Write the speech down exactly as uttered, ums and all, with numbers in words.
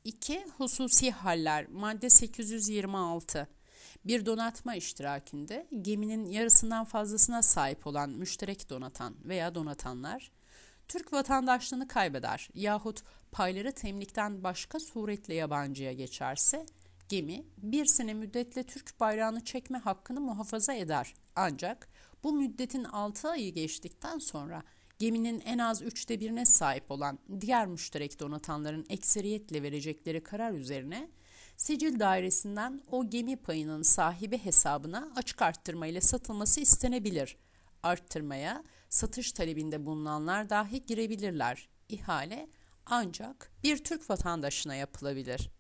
iki. Hususi haller. Madde sekiz yüz yirmi altı. Bir donatma iştirakinde geminin yarısından fazlasına sahip olan müşterek donatan veya donatanlar, Türk vatandaşlığını kaybeder yahut payları temlikten başka suretle yabancıya geçerse, gemi bir sene müddetle Türk bayrağını çekme hakkını muhafaza eder. Ancak bu müddetin altı ayı geçtikten sonra geminin en az üçte birine sahip olan diğer müşterek donatanların ekseriyetle verecekleri karar üzerine sicil dairesinden o gemi payının sahibi hesabına açık arttırma ile satılması istenebilir. Arttırmaya satış talebinde bulunanlar dahi girebilirler. İhale ancak bir Türk vatandaşına yapılabilir.